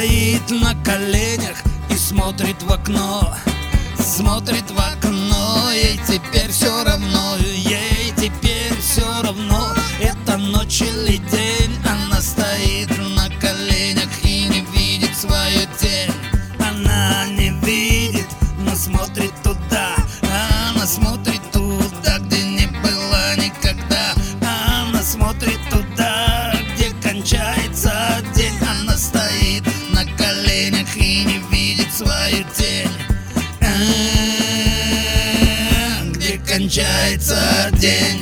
стоит на коленях и смотрит в окно. Смотрит в окно, ей теперь все равно. Ей теперь все равно, это ночь или день. Она стоит на коленях и не видит свою тень. Она не видит, но смотрит туда. Она смотрит туда, где не была никогда. Она смотрит туда, где кончается день. Она стоит на коленях и не видит свою тень. Где кончается день.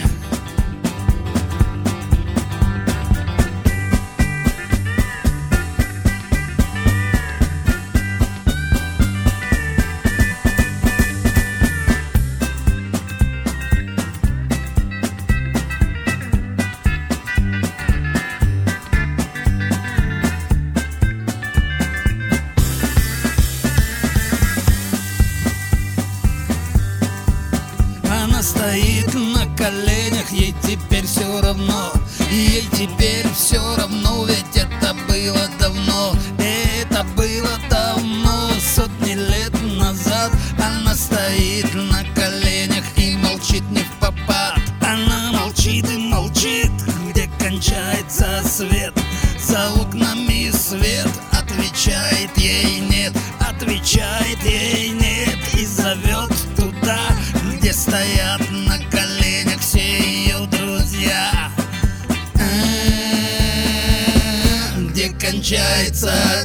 Она стоит на коленях, ей теперь все равно. Ей теперь все равно, ведь это было давно. Это было давно, сотни лет назад. Она стоит на коленях и молчит не впопад. Она молчит и молчит, где кончается свет. За окнами свет отвечает ей нет. Отвечает ей нет и зовет туда, где стоят на коленях все ее друзья. Где кончается